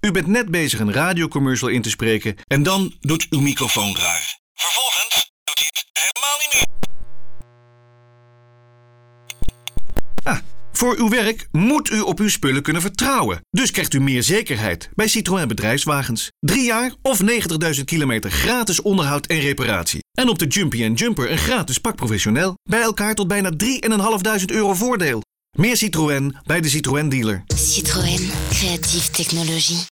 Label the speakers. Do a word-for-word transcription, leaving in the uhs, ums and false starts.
Speaker 1: U bent net bezig een radiocommercial in te spreken en dan doet uw microfoon raar. Vervolgens doet hij het helemaal niet meer. Ah, voor uw werk moet u op uw spullen kunnen vertrouwen. Dus krijgt u meer zekerheid bij Citroën Bedrijfswagens. Drie jaar of negentigduizend kilometer gratis onderhoud en reparatie. En op de Jumpy en Jumper een gratis pak professioneel. Bij elkaar tot bijna drieduizend vijfhonderd euro voordeel. Meer Citroën bij de Citroën dealer.
Speaker 2: Citroën, creatieve technologie.